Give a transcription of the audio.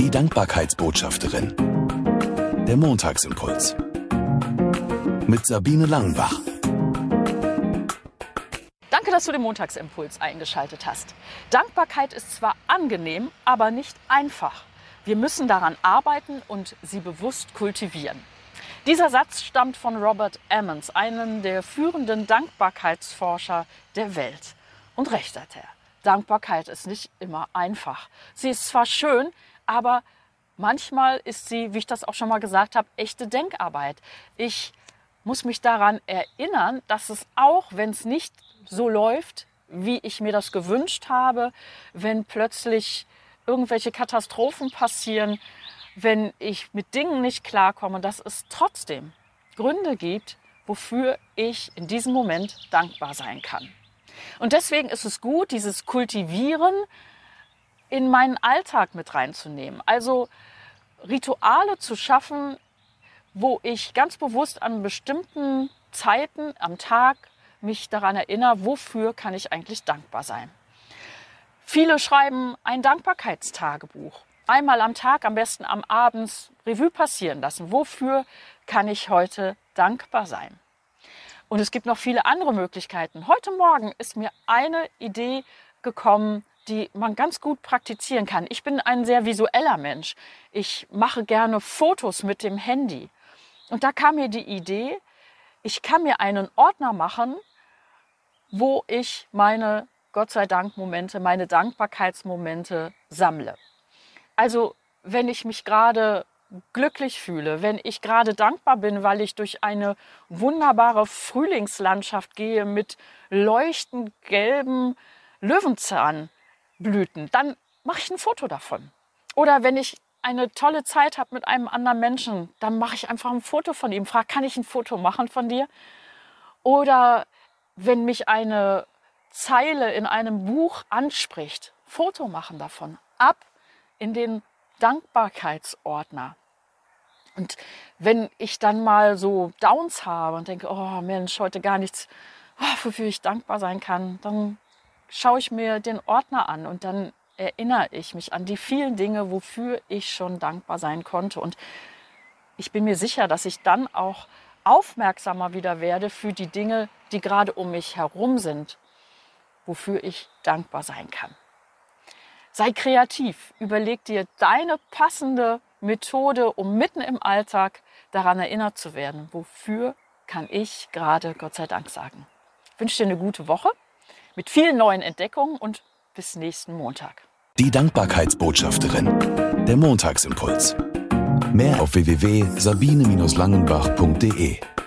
Die Dankbarkeitsbotschafterin. Der Montagsimpuls. Mit Sabine Langenbach. Danke, dass du den Montagsimpuls eingeschaltet hast. Dankbarkeit ist zwar angenehm, aber nicht einfach. Wir müssen daran arbeiten und sie bewusst kultivieren. Dieser Satz stammt von Robert Emmons, einem der führenden Dankbarkeitsforscher der Welt. Und recht hat er. Dankbarkeit ist nicht immer einfach. Sie ist zwar schön, aber manchmal ist sie, wie ich das auch schon mal gesagt habe, echte Denkarbeit. Ich muss mich daran erinnern, dass es auch, wenn es nicht so läuft, wie ich mir das gewünscht habe, wenn plötzlich irgendwelche Katastrophen passieren, wenn ich mit Dingen nicht klarkomme, dass es trotzdem Gründe gibt, wofür ich in diesem Moment dankbar sein kann. Und deswegen ist es gut, dieses Kultivieren in meinen Alltag mit reinzunehmen. Also Rituale zu schaffen, wo ich ganz bewusst an bestimmten Zeiten am Tag mich daran erinnere, wofür kann ich eigentlich dankbar sein. Viele schreiben ein Dankbarkeitstagebuch. Einmal am Tag, am besten am Abend Revue passieren lassen. Wofür kann ich heute dankbar sein? Und es gibt noch viele andere Möglichkeiten. Heute Morgen ist mir eine Idee gekommen, die man ganz gut praktizieren kann. Ich bin ein sehr visueller Mensch. Ich mache gerne Fotos mit dem Handy. Und da kam mir die Idee, ich kann mir einen Ordner machen, wo ich meine Gott sei Dank Momente, meine Dankbarkeitsmomente sammle. Also wenn ich mich gerade glücklich fühle, wenn ich gerade dankbar bin, weil ich durch eine wunderbare Frühlingslandschaft gehe mit leuchtend gelben Löwenzahnblüten, dann mache ich ein Foto davon. Oder wenn ich eine tolle Zeit habe mit einem anderen Menschen, dann mache ich einfach ein Foto von ihm, frage, kann ich ein Foto machen von dir? Oder wenn mich eine Zeile in einem Buch anspricht, Foto machen davon, ab in den Dankbarkeitsordner. Und wenn ich dann mal so Downs habe und denke, oh Mensch, heute gar nichts, wofür ich dankbar sein kann, dann schaue ich mir den Ordner an und dann erinnere ich mich an die vielen Dinge, wofür ich schon dankbar sein konnte. Und ich bin mir sicher, dass ich dann auch aufmerksamer wieder werde für die Dinge, die gerade um mich herum sind, wofür ich dankbar sein kann. Sei kreativ, überleg dir deine passende Methode, um mitten im Alltag daran erinnert zu werden, wofür kann ich gerade Gott sei Dank sagen. Ich wünsche dir eine gute Woche mit vielen neuen Entdeckungen und bis nächsten Montag. Die Dankbarkeitsbotschafterin. Der Montagsimpuls. Mehr auf www.sabine-langenbach.de